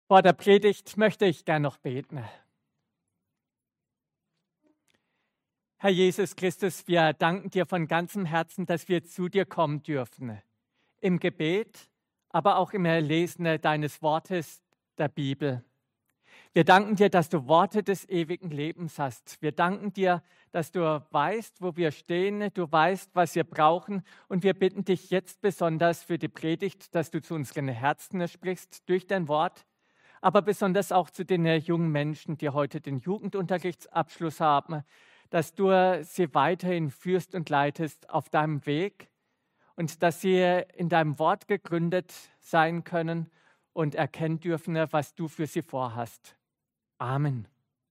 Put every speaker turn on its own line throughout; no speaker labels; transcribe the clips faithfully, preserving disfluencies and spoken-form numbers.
Vor der Predigt möchte ich gern noch beten. Herr Jesus Christus, wir danken dir von ganzem Herzen, dass wir zu dir kommen dürfen. Im Gebet, aber auch im Lesen deines Wortes, der Bibel. Wir danken dir, dass du Worte des ewigen Lebens hast. Wir danken dir, dass du weißt, wo wir stehen, du weißt, was wir brauchen. Und wir bitten dich jetzt besonders für die Predigt, dass du zu unseren Herzen sprichst durch dein Wort, aber besonders auch zu den jungen Menschen, die heute den Jugendunterrichtsabschluss haben, dass du sie weiterhin führst und leitest auf deinem Weg und dass sie in deinem Wort gegründet sein können und erkennen dürfen, was du für sie vorhast. Amen.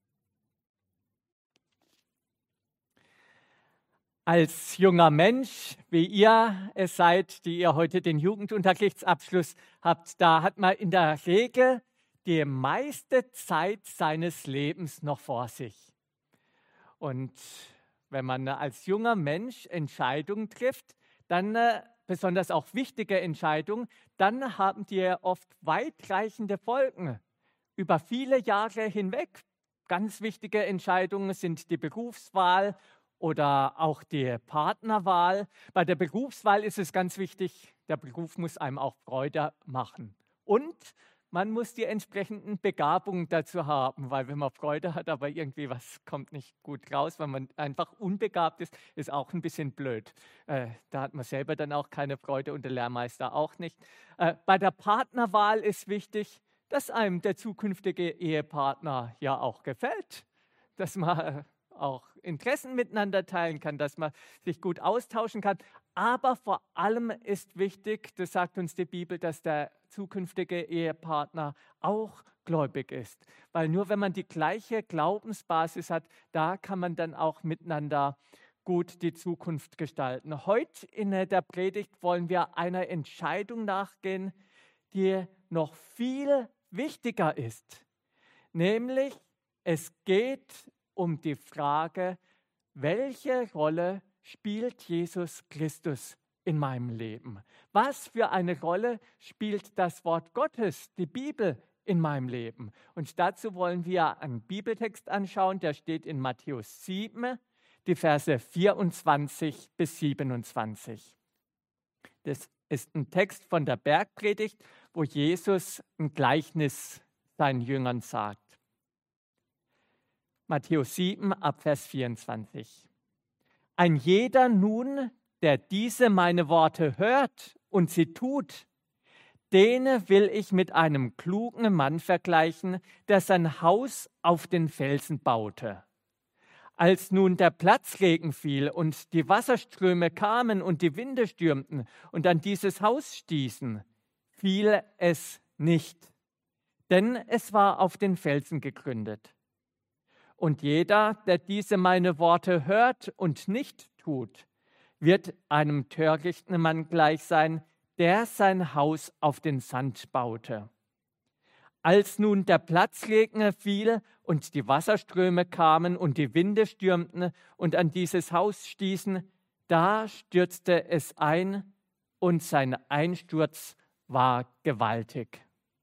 Als junger Mensch, wie ihr es seid, die ihr heute den Jugendunterrichtsabschluss habt, da hat man in der Regel die meiste Zeit seines Lebens noch vor sich. Und wenn man als junger Mensch Entscheidungen trifft, dann äh, besonders auch wichtige Entscheidungen, dann haben die oft weitreichende Folgen über viele Jahre hinweg. Ganz wichtige Entscheidungen sind die Berufswahl oder auch die Partnerwahl. Bei der Berufswahl ist es ganz wichtig, der Beruf muss einem auch Freude machen. Und man muss die entsprechenden Begabungen dazu haben, weil wenn man Freude hat, aber irgendwie was kommt nicht gut raus, wenn man einfach unbegabt ist, ist auch ein bisschen blöd. Äh, da hat man selber dann auch keine Freude und der Lehrmeister auch nicht. Äh, bei der Partnerwahl ist wichtig, dass einem der zukünftige Ehepartner ja auch gefällt, dass man äh, auch Interessen miteinander teilen kann, dass man sich gut austauschen kann. Aber vor allem ist wichtig, das sagt uns die Bibel, dass der zukünftige Ehepartner auch gläubig ist. Weil nur wenn man die gleiche Glaubensbasis hat, da kann man dann auch miteinander gut die Zukunft gestalten. Heute in der Predigt wollen wir einer Entscheidung nachgehen, die noch viel wichtiger ist. Nämlich, es geht um die Frage, welche Rolle spielt Jesus Christus in meinem Leben? Was für eine Rolle spielt das Wort Gottes, die Bibel, in meinem Leben? Und dazu wollen wir einen Bibeltext anschauen, der steht in Matthäus sieben, die Verse vierundzwanzig bis siebenundzwanzig. Das ist ein Text von der Bergpredigt, wo Jesus ein Gleichnis seinen Jüngern sagt. Matthäus sieben, ab Vers vierundzwanzig. Ein jeder nun, der diese meine Worte hört und sie tut, den will ich mit einem klugen Mann vergleichen, der sein Haus auf den Felsen baute. Als nun der Platzregen fiel und die Wasserströme kamen und die Winde stürmten und an dieses Haus stießen, fiel es nicht, denn es war auf den Felsen gegründet. Und jeder, der diese meine Worte hört und nicht tut, wird einem törichten Mann gleich sein, der sein Haus auf den Sand baute. Als nun der Platzregen fiel und die Wasserströme kamen und die Winde stürmten und an dieses Haus stießen, da stürzte es ein und sein Einsturz war gewaltig.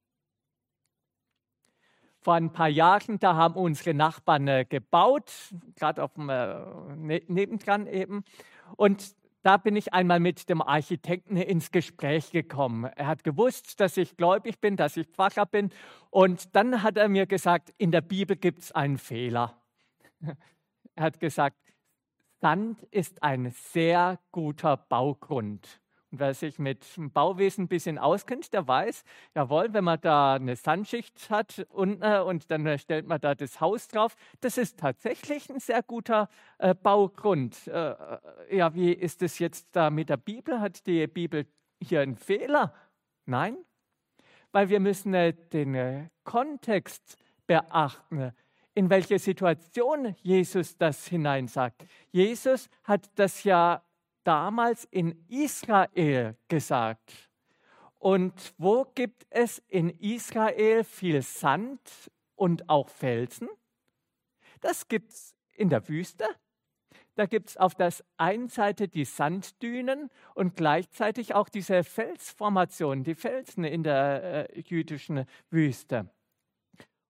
Vor ein paar Jahren, da haben unsere Nachbarn äh, gebaut, gerade auf dem äh, ne, nebendran eben. Und da bin ich einmal mit dem Architekten ins Gespräch gekommen. Er hat gewusst, dass ich gläubig bin, dass ich Pfarrer bin. Und dann hat er mir gesagt, in der Bibel gibt es einen Fehler. Er hat gesagt, Sand ist ein sehr guter Baugrund. Und wer sich mit dem Bauwesen ein bisschen auskennt, der weiß, jawohl, wenn man da eine Sandschicht hat unten und dann stellt man da das Haus drauf, das ist tatsächlich ein sehr guter äh, Baugrund. Äh, ja, wie ist es jetzt da mit der Bibel? Hat die Bibel hier einen Fehler? Nein, weil wir müssen äh, den äh, Kontext beachten, in welche Situation Jesus das hineinsagt. Jesus hat das ja damals in Israel gesagt. Und wo gibt es in Israel viel Sand und auch Felsen? Das gibt es in der Wüste. Da gibt es auf der einen Seite die Sanddünen und gleichzeitig auch diese Felsformationen, die Felsen in der äh, jüdischen Wüste.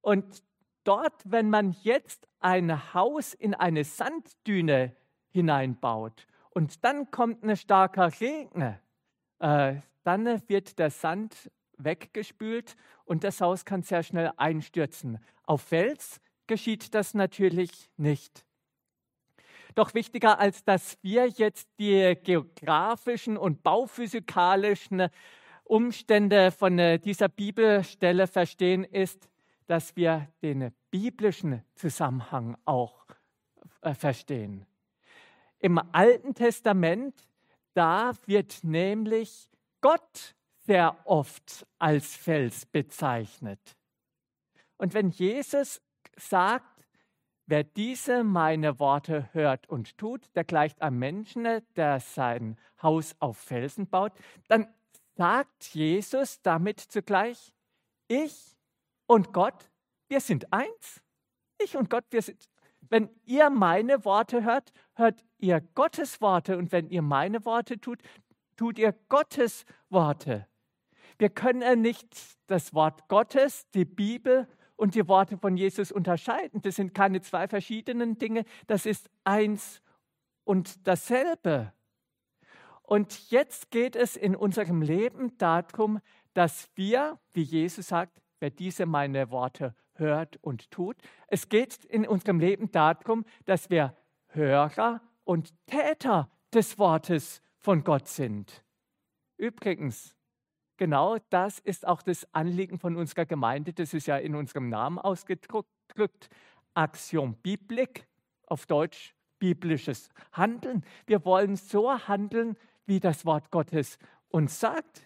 Und dort, wenn man jetzt ein Haus in eine Sanddüne hineinbaut und dann kommt ein starker Regen, äh, dann wird der Sand weggespült und das Haus kann sehr schnell einstürzen. Auf Fels geschieht das natürlich nicht. Doch wichtiger, als dass wir jetzt die geografischen und bauphysikalischen Umstände von dieser Bibelstelle verstehen, ist, dass wir den biblischen Zusammenhang auch äh, verstehen. Im Alten Testament, da wird nämlich Gott sehr oft als Fels bezeichnet. Und wenn Jesus sagt, wer diese meine Worte hört und tut, der gleicht einem Menschen, der sein Haus auf Felsen baut, dann sagt Jesus damit zugleich, ich und Gott, wir sind eins. Ich und Gott, wir sind. Wenn ihr meine Worte hört, hört ihr Gottes Worte. Und wenn ihr meine Worte tut, tut ihr Gottes Worte. Wir können nicht das Wort Gottes, die Bibel und die Worte von Jesus unterscheiden. Das sind keine zwei verschiedenen Dinge. Das ist eins und dasselbe. Und jetzt geht es in unserem Leben darum, dass wir, wie Jesus sagt, wer diese meine Worte hört und tut. Es geht in unserem Leben darum, dass wir Hörer und Täter des Wortes von Gott sind. Übrigens, genau das ist auch das Anliegen von unserer Gemeinde. Das ist ja in unserem Namen ausgedrückt. Axiom Biblik, auf Deutsch biblisches Handeln. Wir wollen so handeln, wie das Wort Gottes uns sagt.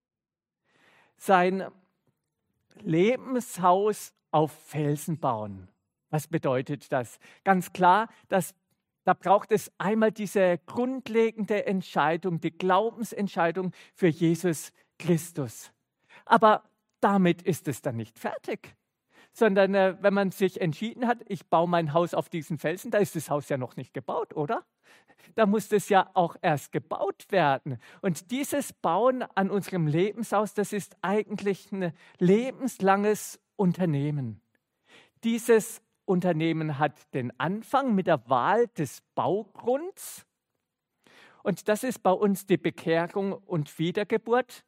Sein Lebenshaus auf Felsen bauen. Was bedeutet das? Ganz klar, dass, da braucht es einmal diese grundlegende Entscheidung, die Glaubensentscheidung für Jesus Christus. Aber damit ist es dann nicht fertig, sondern äh, wenn man sich entschieden hat, ich baue mein Haus auf diesen Felsen, da ist das Haus ja noch nicht gebaut, oder? Da muss das ja auch erst gebaut werden. Und dieses Bauen an unserem Lebenshaus, das ist eigentlich ein lebenslanges Unternehmen. Dieses Unternehmen hat den Anfang mit der Wahl des Baugrunds. Und das ist bei uns die Bekehrung und Wiedergeburt.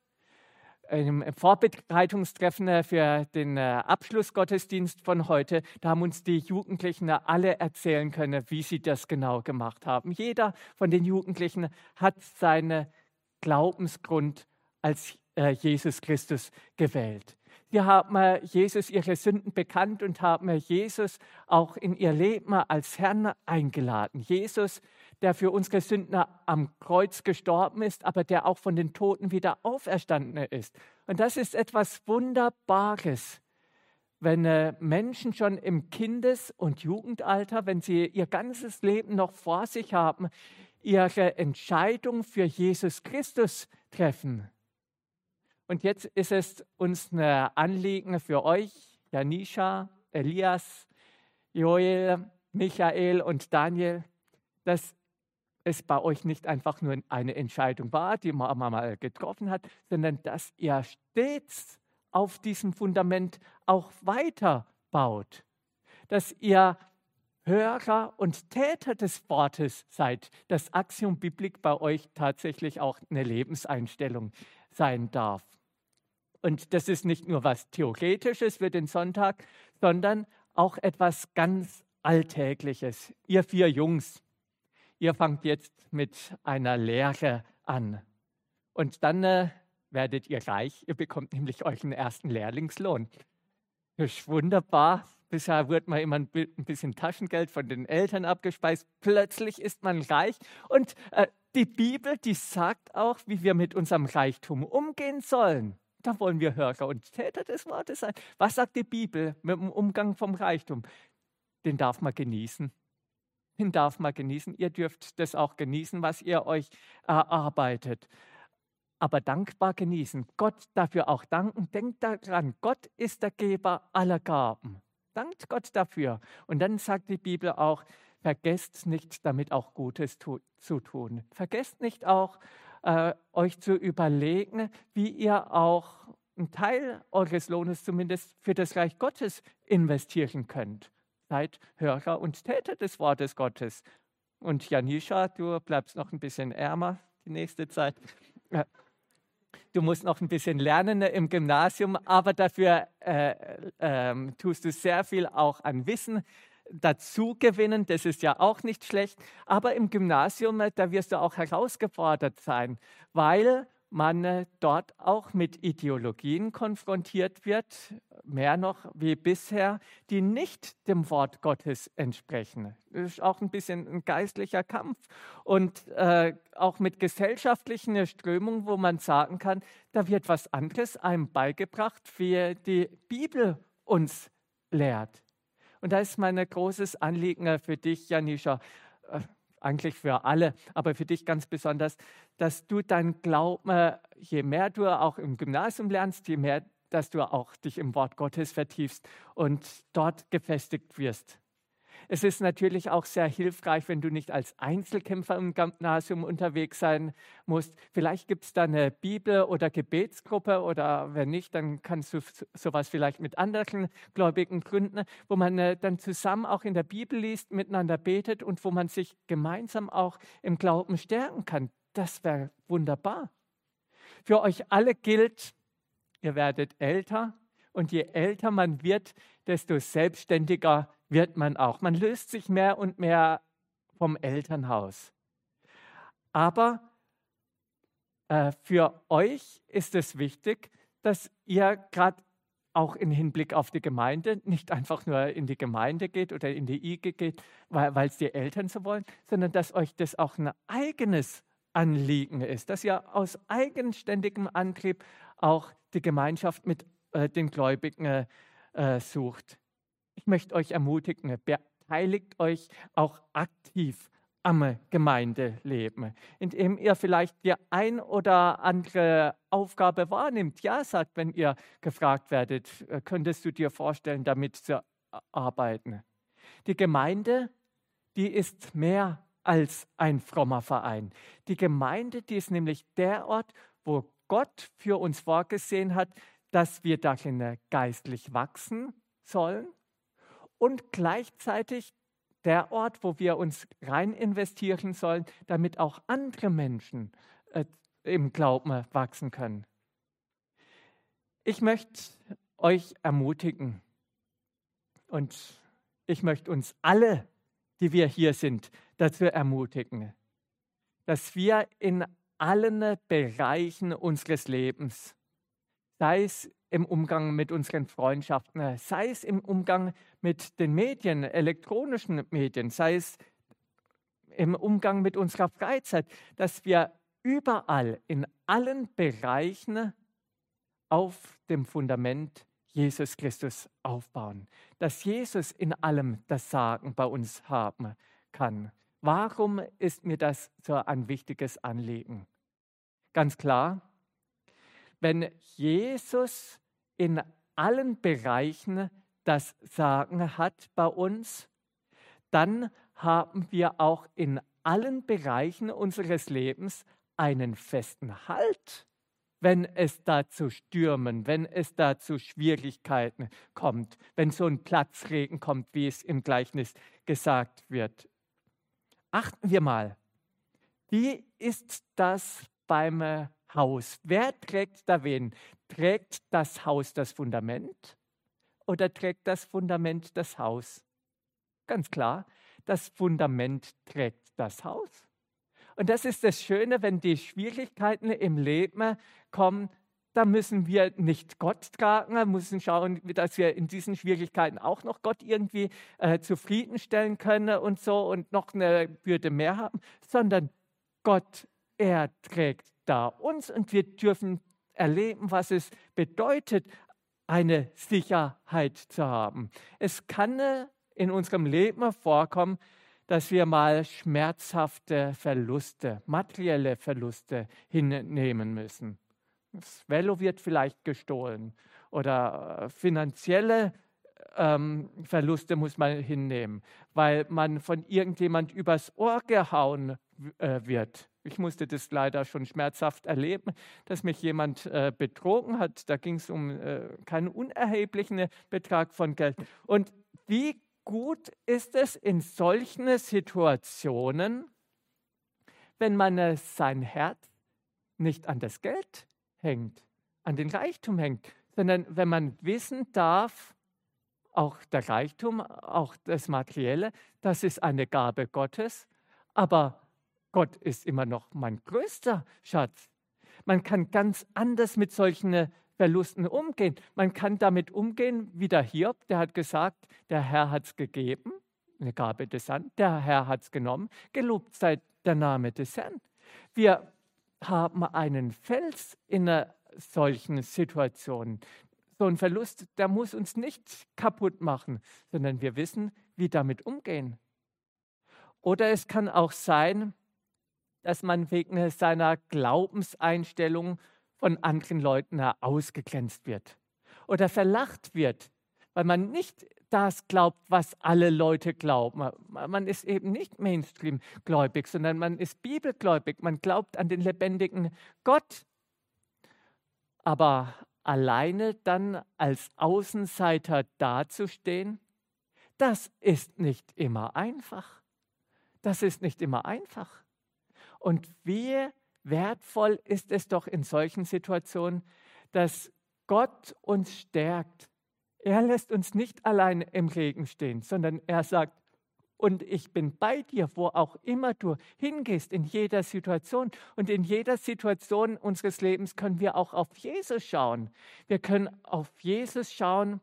Im Vorbereitungstreffen für den Abschlussgottesdienst von heute, da haben uns die Jugendlichen alle erzählen können, wie sie das genau gemacht haben. Jeder von den Jugendlichen hat seinen Glaubensgrund als Jesus Christus gewählt. Sie haben Jesus ihre Sünden bekannt und haben Jesus auch in ihr Leben als Herrn eingeladen. Jesus, der für unsere Sünden am Kreuz gestorben ist, aber der auch von den Toten wieder auferstanden ist. Und das ist etwas Wunderbares, wenn Menschen schon im Kindes- und Jugendalter, wenn sie ihr ganzes Leben noch vor sich haben, ihre Entscheidung für Jesus Christus treffen. Und jetzt ist es uns ein Anliegen für euch, Janisha, Elias, Joel, Michael und Daniel, dass es bei euch nicht einfach nur eine Entscheidung war, die man mal getroffen hat, sondern dass ihr stets auf diesem Fundament auch weiter baut. Dass ihr Hörer und Täter des Wortes seid, dass Axiom Biblik bei euch tatsächlich auch eine Lebenseinstellung sein darf. Und das ist nicht nur was Theoretisches für den Sonntag, sondern auch etwas ganz Alltägliches. Ihr vier Jungs, ihr fangt jetzt mit einer Lehre an. Und dann äh, werdet ihr reich. Ihr bekommt nämlich euren ersten Lehrlingslohn. Das ist wunderbar. Bisher wird man immer ein bisschen Taschengeld von den Eltern abgespeist. Plötzlich ist man reich. Und äh, die Bibel, die sagt auch, wie wir mit unserem Reichtum umgehen sollen. Da wollen wir Hörer und Täter des Wortes sein. Was sagt die Bibel mit dem Umgang vom Reichtum? Den darf man genießen. Den darf man genießen. Ihr dürft das auch genießen, was ihr euch erarbeitet. Aber dankbar genießen. Gott dafür auch danken. Denkt daran, Gott ist der Geber aller Gaben. Dankt Gott dafür. Und dann sagt die Bibel auch, vergesst nicht, damit auch Gutes tu- zu tun. Vergesst nicht auch, äh, euch zu überlegen, wie ihr auch einen Teil eures Lohnes zumindest für das Reich Gottes investieren könnt. Seid Hörer und Täter des Wortes Gottes. Und Janisha, du bleibst noch ein bisschen ärmer die nächste Zeit. Du musst noch ein bisschen lernen im Gymnasium, aber dafür äh, äh, tust du sehr viel auch an Wissen dazu gewinnen. Das ist ja auch nicht schlecht. Aber im Gymnasium, da wirst du auch herausgefordert sein, weil man dort auch mit Ideologien konfrontiert wird, mehr noch wie bisher, die nicht dem Wort Gottes entsprechen. Das ist auch ein bisschen ein geistlicher Kampf und äh, auch mit gesellschaftlichen Strömungen, wo man sagen kann, da wird was anderes einem beigebracht, wie die Bibel uns lehrt. Und da ist mein großes Anliegen für dich, Janisha, äh, eigentlich für alle, aber für dich ganz besonders, dass du dein Glauben, je mehr du auch im Gymnasium lernst, je mehr, dass du auch dich im Wort Gottes vertiefst und dort gefestigt wirst. Es ist natürlich auch sehr hilfreich, wenn du nicht als Einzelkämpfer im Gymnasium unterwegs sein musst. Vielleicht gibt es da eine Bibel- oder Gebetsgruppe oder wenn nicht, dann kannst du sowas vielleicht mit anderen Gläubigen gründen, wo man dann zusammen auch in der Bibel liest, miteinander betet und wo man sich gemeinsam auch im Glauben stärken kann. Das wäre wunderbar. Für euch alle gilt, ihr werdet älter und je älter man wird, desto selbstständiger wird man auch. Man löst sich mehr und mehr vom Elternhaus. Aber äh, für euch ist es wichtig, dass ihr gerade auch im Hinblick auf die Gemeinde nicht einfach nur in die Gemeinde geht oder in die I G geht, weil es die Eltern so wollen, sondern dass euch das auch ein eigenes Anliegen ist, dass ihr aus eigenständigem Antrieb auch die Gemeinschaft mit äh, den Gläubigen äh, sucht. Ich möchte euch ermutigen, beteiligt euch auch aktiv am Gemeindeleben, indem ihr vielleicht die ein oder andere Aufgabe wahrnimmt. Ja, sagt, wenn ihr gefragt werdet, könntest du dir vorstellen, damit zu arbeiten. Die Gemeinde, die ist mehr als ein frommer Verein. Die Gemeinde, die ist nämlich der Ort, wo Gott für uns vorgesehen hat, dass wir darin geistlich wachsen sollen. Und gleichzeitig der Ort, wo wir uns rein investieren sollen, damit auch andere Menschen äh, im Glauben wachsen können. Ich möchte euch ermutigen und ich möchte uns alle, die wir hier sind, dazu ermutigen, dass wir in allen Bereichen unseres Lebens, sei es im Umgang mit unseren Freundschaften, sei es im Umgang mit den Medien, elektronischen Medien, sei es im Umgang mit unserer Freizeit, dass wir überall in allen Bereichen auf dem Fundament Jesus Christus aufbauen. Dass Jesus in allem das Sagen bei uns haben kann. Warum ist mir das so ein wichtiges Anliegen? Ganz klar, wenn Jesus in allen Bereichen das Sagen hat bei uns, dann haben wir auch in allen Bereichen unseres Lebens einen festen Halt, wenn es da zu Stürmen, wenn es da zu Schwierigkeiten kommt, wenn so ein Platzregen kommt, wie es im Gleichnis gesagt wird. Achten wir mal, wie ist das beim Haus? Wer trägt da wen? Trägt das Haus das Fundament oder trägt das Fundament das Haus? Ganz klar, das Fundament trägt das Haus. Und das ist das Schöne, wenn die Schwierigkeiten im Leben kommen, da müssen wir nicht Gott tragen, wir müssen schauen, dass wir in diesen Schwierigkeiten auch noch Gott irgendwie äh, zufriedenstellen können und so und noch eine Bürde mehr haben, sondern Gott, er trägt da uns und wir dürfen erleben, was es bedeutet, eine Sicherheit zu haben. Es kann in unserem Leben vorkommen, dass wir mal schmerzhafte Verluste, materielle Verluste hinnehmen müssen. Das Velo wird vielleicht gestohlen oder finanzielle ähm, Verluste muss man hinnehmen, weil man von irgendjemand übers Ohr gehauen äh, wird. Ich musste das leider schon schmerzhaft erleben, dass mich jemand äh, betrogen hat. Da ging es um äh, keinen unerheblichen Betrag von Geld. Und wie gut ist es in solchen Situationen, wenn man äh, sein Herz nicht an das Geld hängt, an den Reichtum hängt, sondern wenn man wissen darf, auch der Reichtum, auch das Materielle, das ist eine Gabe Gottes, aber Gott ist immer noch mein größter Schatz. Man kann ganz anders mit solchen Verlusten umgehen. Man kann damit umgehen, wie der Hiob, der hat gesagt, der Herr hat es gegeben, eine Gabe des Herrn, der Herr hat es genommen, gelobt sei der Name des Herrn. Wir haben einen Fels in einer solchen Situationen. So ein Verlust, der muss uns nicht kaputt machen, sondern wir wissen, wie damit umgehen. Oder es kann auch sein, dass man wegen seiner Glaubenseinstellung von anderen Leuten ausgegrenzt wird oder verlacht wird, weil man nicht das glaubt, was alle Leute glauben. Man ist eben nicht Mainstream-gläubig, sondern man ist bibelgläubig. Man glaubt an den lebendigen Gott. Aber alleine dann als Außenseiter dazustehen, das ist nicht immer einfach. Das ist nicht immer einfach. Und wie wertvoll ist es doch in solchen Situationen, dass Gott uns stärkt. Er lässt uns nicht allein im Regen stehen, sondern er sagt, und ich bin bei dir, wo auch immer du hingehst, in jeder Situation. Und in jeder Situation unseres Lebens können wir auch auf Jesus schauen. Wir können auf Jesus schauen,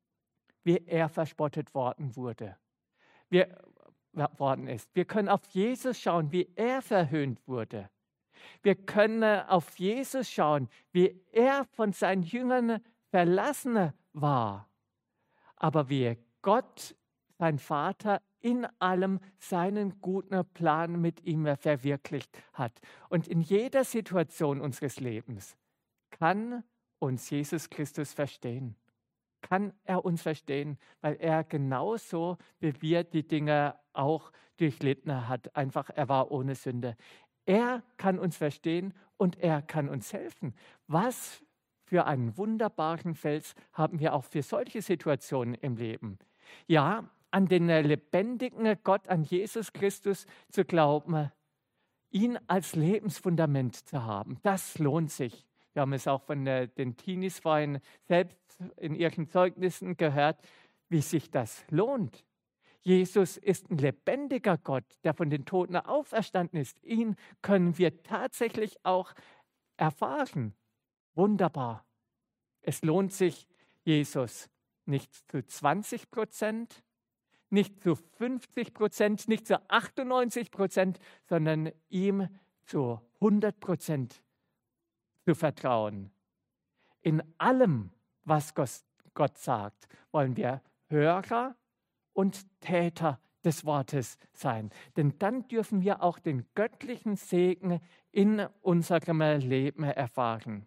wie er verspottet worden wurde, wie, worden ist. Wir können auf Jesus schauen, wie er verhöhnt wurde. Wir können auf Jesus schauen, wie er von seinen Jüngern verlassen war. Aber wie Gott, sein Vater, in allem seinen guten Plan mit ihm verwirklicht hat. Und in jeder Situation unseres Lebens kann uns Jesus Christus verstehen. Kann er uns verstehen, weil er genauso wie wir die Dinge auch durchlitten hat. Einfach, er war ohne Sünde. Er kann uns verstehen und er kann uns helfen. Was für einen wunderbaren Fels haben wir auch für solche Situationen im Leben. Ja, an den lebendigen Gott, an Jesus Christus zu glauben, ihn als Lebensfundament zu haben, das lohnt sich. Wir haben es auch von den Teenies vorhin selbst in ihren Zeugnissen gehört, wie sich das lohnt. Jesus ist ein lebendiger Gott, der von den Toten auferstanden ist. Ihn können wir tatsächlich auch erfahren. Wunderbar. Es lohnt sich, Jesus nicht zu zwanzig Prozent, nicht zu fünfzig Prozent, nicht zu achtundneunzig Prozent, sondern ihm zu hundert Prozent zu vertrauen. In allem, was Gott sagt, wollen wir Hörer und Täter des Wortes sein. Denn dann dürfen wir auch den göttlichen Segen in unserem Leben erfahren.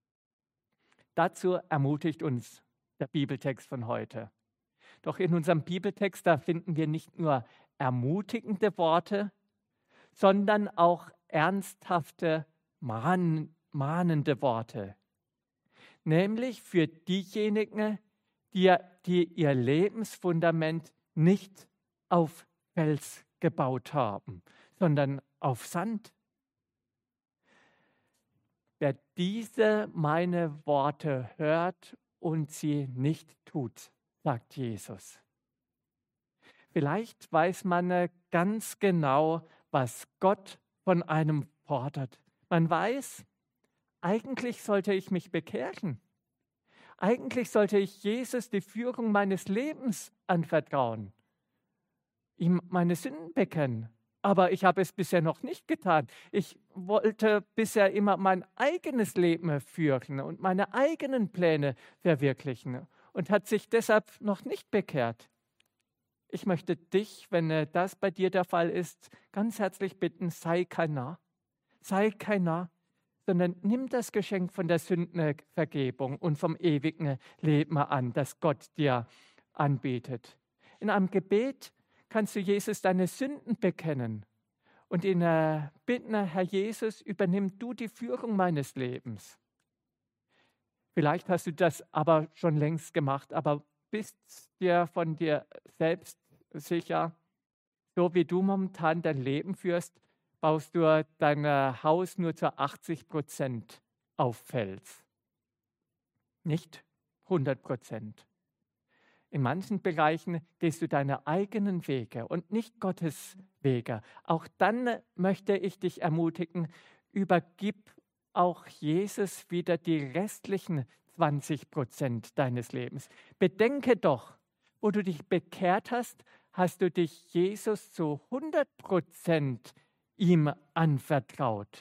Dazu ermutigt uns der Bibeltext von heute. Doch in unserem Bibeltext, da finden wir nicht nur ermutigende Worte, sondern auch ernsthafte, mahn, mahnende Worte. Nämlich für diejenigen, die, die ihr Lebensfundament nicht auf Fels gebaut haben, sondern auf Sand. Wer diese meine Worte hört und sie nicht tut, sagt Jesus. Vielleicht weiß man ganz genau, was Gott von einem fordert. Man weiß, eigentlich sollte ich mich bekehren. Eigentlich sollte ich Jesus die Führung meines Lebens anvertrauen, ihm meine Sünden bekennen. Aber ich habe es bisher noch nicht getan. Ich wollte bisher immer mein eigenes Leben führen und meine eigenen Pläne verwirklichen und hat sich deshalb noch nicht bekehrt. Ich möchte dich, wenn das bei dir der Fall ist, ganz herzlich bitten, sei kein Narr. Sei kein Narr, sondern nimm das Geschenk von der Sündenvergebung und vom ewigen Leben an, das Gott dir anbietet. In einem Gebet kannst du Jesus deine Sünden bekennen und ihn äh, bitten, Herr Jesus, übernimm du die Führung meines Lebens. Vielleicht hast du das aber schon längst gemacht, aber bist dir von dir selbst sicher, so wie du momentan dein Leben führst, baust du dein äh, Haus nur zu achtzig Prozent auf Fels, nicht hundert Prozent. In manchen Bereichen gehst du deine eigenen Wege und nicht Gottes Wege. Auch dann möchte ich dich ermutigen, übergib auch Jesus wieder die restlichen zwanzig Prozent deines Lebens. Bedenke doch, wo du dich bekehrt hast, hast du dich Jesus zu hundert Prozent ihm anvertraut.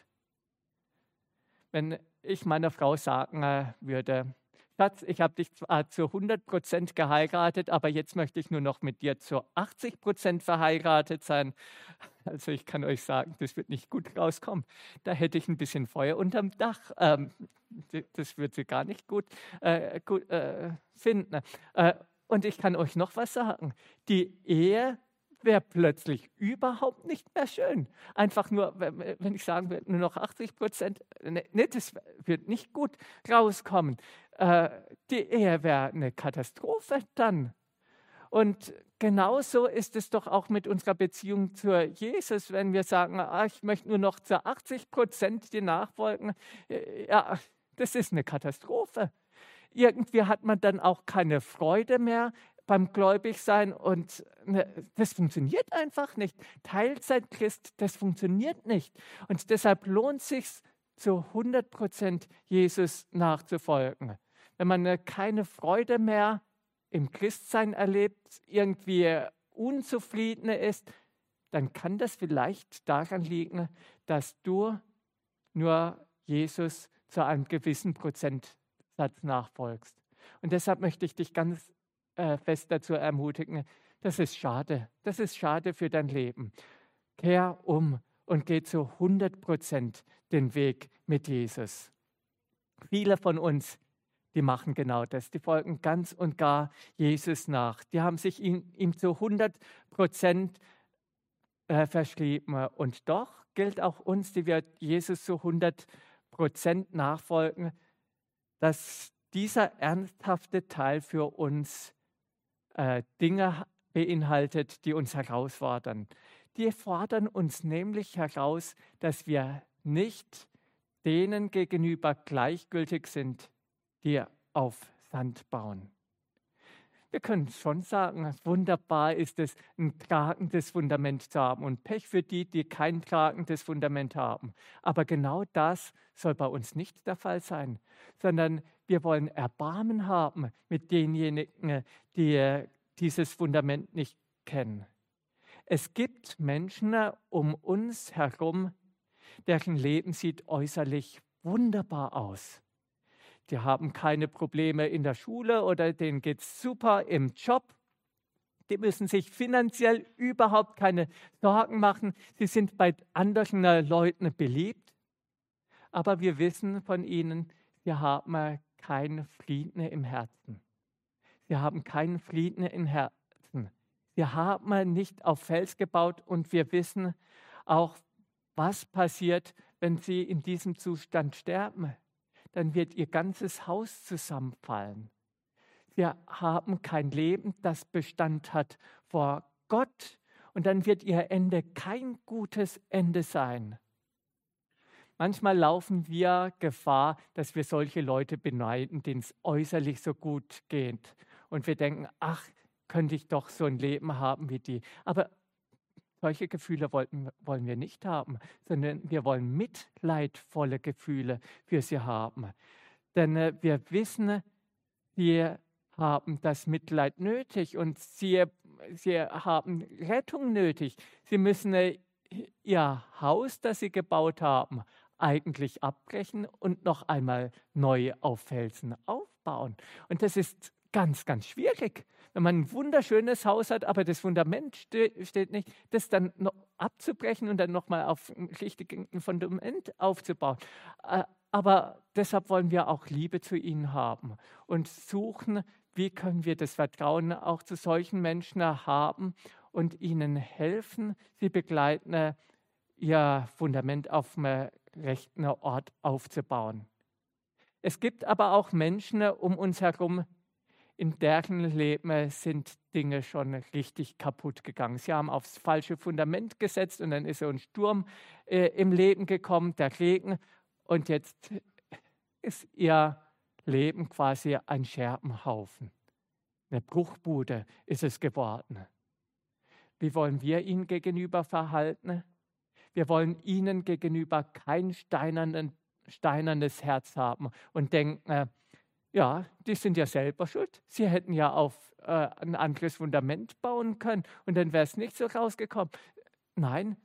Wenn ich meiner Frau sagen äh, würde, Schatz, ich habe dich zwar zu hundert Prozent geheiratet, aber jetzt möchte ich nur noch mit dir zu achtzig Prozent verheiratet sein. Also ich kann euch sagen, das wird nicht gut rauskommen. Da hätte ich ein bisschen Feuer unterm Dach. Ähm, das wird sie gar nicht gut, äh, gut äh, finden. Äh, und ich kann euch noch was sagen. Die Ehe wäre plötzlich überhaupt nicht mehr schön. Einfach nur, wenn ich sagen würde, nur noch achtzig Prozent, ne, das wird nicht gut rauskommen. Äh, die Ehe wäre eine Katastrophe dann. Und genauso ist es doch auch mit unserer Beziehung zu Jesus, wenn wir sagen, ah, ich möchte nur noch zu achtzig Prozent dir nachfolgen. Ja, das ist eine Katastrophe. Irgendwie hat man dann auch keine Freude mehr beim Gläubigsein und ne, das funktioniert einfach nicht. Teilzeitchrist, das funktioniert nicht. Und deshalb lohnt es sich zu hundert Prozent Jesus nachzufolgen. Wenn man ne, keine Freude mehr im Christsein erlebt, irgendwie unzufrieden ist, dann kann das vielleicht daran liegen, dass du nur Jesus zu einem gewissen Prozentsatz nachfolgst. Und deshalb möchte ich dich ganz äh, fest dazu ermutigen, das ist schade, das ist schade für dein Leben. Kehr um und geh zu hundert Prozent den Weg mit Jesus. Viele von uns, die machen genau das, die folgen ganz und gar Jesus nach. Die haben sich ihm, ihm zu hundert Prozent äh, verschrieben. Und doch gilt auch uns, die wir Jesus zu hundert Prozent nachfolgen, dass dieser ernsthafte Teil für uns äh, Dinge beinhaltet, die uns herausfordern. Die fordern uns nämlich heraus, dass wir nicht denen gegenüber gleichgültig sind, die auf Sand bauen. Wir können schon sagen, wunderbar ist es, ein tragendes Fundament zu haben und Pech für die, die kein tragendes Fundament haben. Aber genau das soll bei uns nicht der Fall sein, sondern wir wollen Erbarmen haben mit denjenigen, die dieses Fundament nicht kennen. Es gibt Menschen um uns herum, deren Leben sieht äußerlich wunderbar aus. Die haben keine Probleme in der Schule oder denen geht es super im Job. Die müssen sich finanziell überhaupt keine Sorgen machen. Sie sind bei anderen Leuten beliebt. Aber wir wissen von ihnen, sie haben keinen Frieden im Herzen. Sie haben keinen Frieden im Herzen. Sie haben nicht auf Fels gebaut und wir wissen auch, was passiert, wenn sie in diesem Zustand sterben. Dann wird ihr ganzes Haus zusammenfallen. Wir haben kein Leben, das Bestand hat vor Gott und dann wird ihr Ende kein gutes Ende sein. Manchmal laufen wir Gefahr, dass wir solche Leute beneiden, denen es äußerlich so gut geht. Und wir denken, ach, könnte ich doch so ein Leben haben wie die. Aber solche Gefühle wollten, wollen wir nicht haben, sondern wir wollen mitleidvolle Gefühle für sie haben. Denn äh, wir wissen, sie haben das Mitleid nötig und sie, sie haben Rettung nötig. Sie müssen äh, ihr Haus, das sie gebaut haben, eigentlich abbrechen und noch einmal neu auf Felsen aufbauen. Und das ist ganz, ganz schwierig. Wenn man ein wunderschönes Haus hat, aber das Fundament ste- steht nicht, das dann noch abzubrechen und dann nochmal auf ein richtiges Fundament aufzubauen. Äh, aber deshalb wollen wir auch Liebe zu ihnen haben und suchen, wie können wir das Vertrauen auch zu solchen Menschen haben und ihnen helfen, sie begleiten ihr Fundament auf dem rechten Ort aufzubauen. Es gibt aber auch Menschen um uns herum, in deren Leben sind Dinge schon richtig kaputt gegangen. Sie haben aufs falsche Fundament gesetzt und dann ist so ein Sturm äh, im Leben gekommen, der Regen, und jetzt ist ihr Leben quasi ein Scherbenhaufen. Eine Bruchbude ist es geworden. Wie wollen wir ihnen gegenüber verhalten? Wir wollen ihnen gegenüber kein steinernen, steinernes Herz haben und denken, äh, ja, die sind ja selber schuld. Sie hätten ja auf äh, ein anderes Fundament bauen können und dann wäre es nicht so rausgekommen. Nein,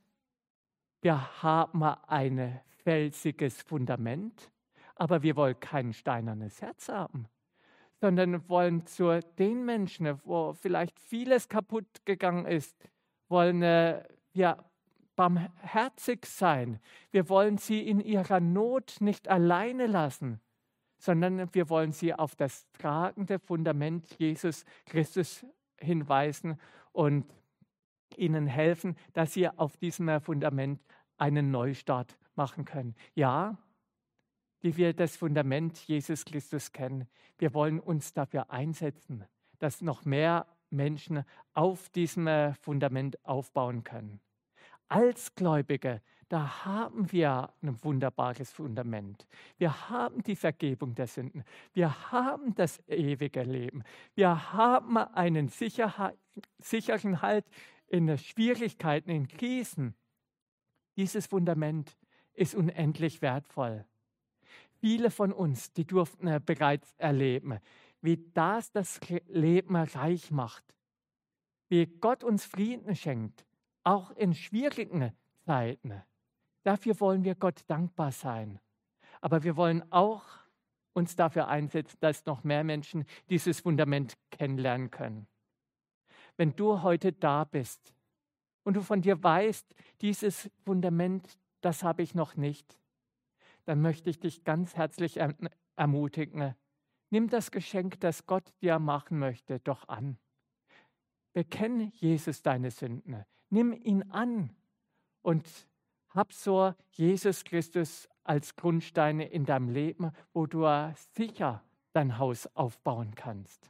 wir haben ein felsiges Fundament, aber wir wollen kein steinernes Herz haben, sondern wollen zu den Menschen, wo vielleicht vieles kaputt gegangen ist, wollen äh, ja barmherzig sein. Wir wollen sie in ihrer Not nicht alleine lassen, sondern wir wollen sie auf das tragende Fundament Jesus Christus hinweisen und ihnen helfen, dass sie auf diesem Fundament einen Neustart machen können. Ja, die wir das Fundament Jesus Christus kennen. Wir wollen uns dafür einsetzen, dass noch mehr Menschen auf diesem Fundament aufbauen können. Als Gläubige, da haben wir ein wunderbares Fundament. Wir haben die Vergebung der Sünden. Wir haben das ewige Leben. Wir haben einen Sicherheit, sicheren Halt in Schwierigkeiten, in Krisen. Dieses Fundament ist unendlich wertvoll. Viele von uns, die durften bereits erleben, wie das das Leben reich macht, wie Gott uns Frieden schenkt, auch in schwierigen Zeiten. Dafür wollen wir Gott dankbar sein. Aber wir wollen auch uns dafür einsetzen, dass noch mehr Menschen dieses Fundament kennenlernen können. Wenn du heute da bist und du von dir weißt, dieses Fundament, das habe ich noch nicht, dann möchte ich dich ganz herzlich ermutigen. Nimm das Geschenk, das Gott dir machen möchte, doch an. Bekenn Jesus deine Sünden. Nimm ihn an und hab so Jesus Christus als Grundsteine in deinem Leben, wo du sicher dein Haus aufbauen kannst.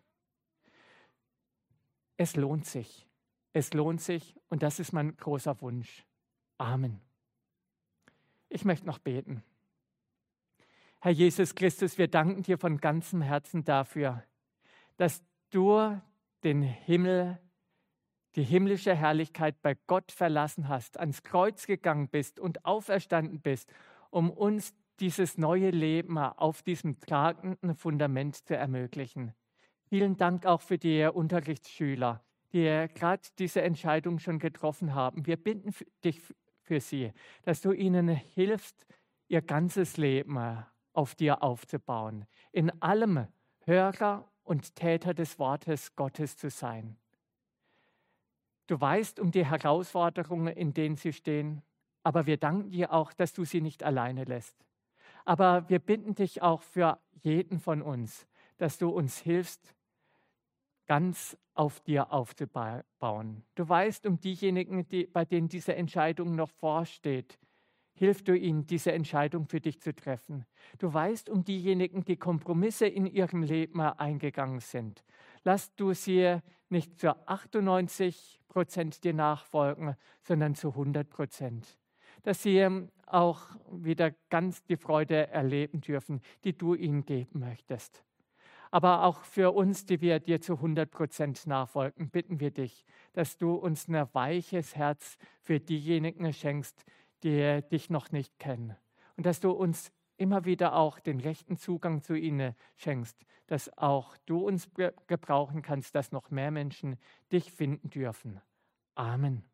Es lohnt sich. Es lohnt sich und das ist mein großer Wunsch. Amen. Ich möchte noch beten. Herr Jesus Christus, wir danken dir von ganzem Herzen dafür, dass du den Himmel, die himmlische Herrlichkeit bei Gott verlassen hast, ans Kreuz gegangen bist und auferstanden bist, um uns dieses neue Leben auf diesem tragenden Fundament zu ermöglichen. Vielen Dank auch für die Unterrichtsschüler, die gerade diese Entscheidung schon getroffen haben. Wir bitten dich für sie, dass du ihnen hilfst, ihr ganzes Leben auf dir aufzubauen, in allem Hörer und Täter des Wortes Gottes zu sein. Du weißt um die Herausforderungen, in denen sie stehen, aber wir danken dir auch, dass du sie nicht alleine lässt. Aber wir bitten dich auch für jeden von uns, dass du uns hilfst, ganz auf dir aufzubauen. Du weißt um diejenigen, die, bei denen diese Entscheidung noch vorsteht. Hilf du ihnen, diese Entscheidung für dich zu treffen. Du weißt um diejenigen, die Kompromisse in ihrem Leben eingegangen sind. Lass du sie nicht zu achtundneunzig Prozent dir nachfolgen, sondern zu hundert Prozent. Dass sie auch wieder ganz die Freude erleben dürfen, die du ihnen geben möchtest. Aber auch für uns, die wir dir zu hundert Prozent nachfolgen, bitten wir dich, dass du uns ein weiches Herz für diejenigen schenkst, die dich noch nicht kennen. Und dass du uns immer wieder auch den rechten Zugang zu ihnen schenkst, dass auch du uns gebrauchen kannst, dass noch mehr Menschen dich finden dürfen. Amen.